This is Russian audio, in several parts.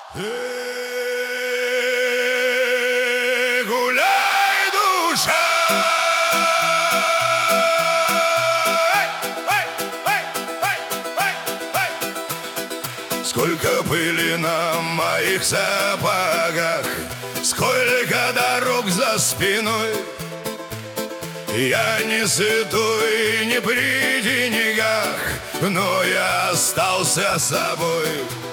Гуляй, душа! Сколько пыли на моих сапогах, сколько дорог за спиной. Я не сытой, не при деньгах, но я остался собой.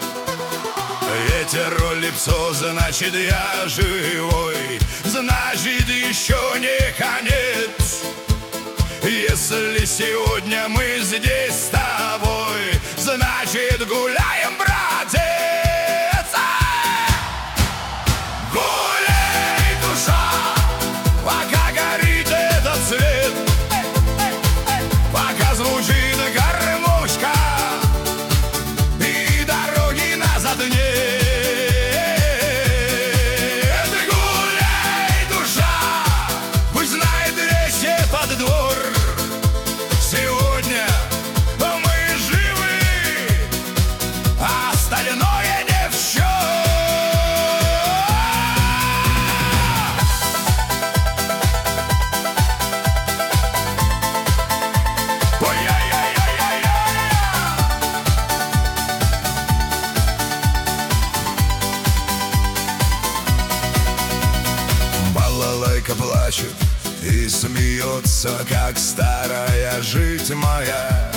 Ветер улипсо, значит я живой, значит еще не конец. Если сегодня мы здесь с тобой, значит гуляем, братец. Гуляй, душа, пока горит этот свет, пока звучит гармошка и дороги назад нет. Гуляй, душа, пусть знает весь этот двор. Сегодня мы живы, а остальное не в счет. Балалайка плачет и смеется, как старая жить моя.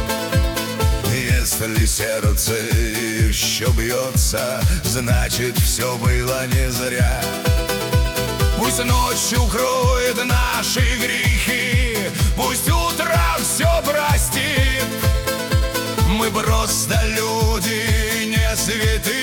Если сердце еще бьется, значит все было не зря. Пусть ночь укроет наши грехи, пусть утро все простит. Мы просто люди, не святые.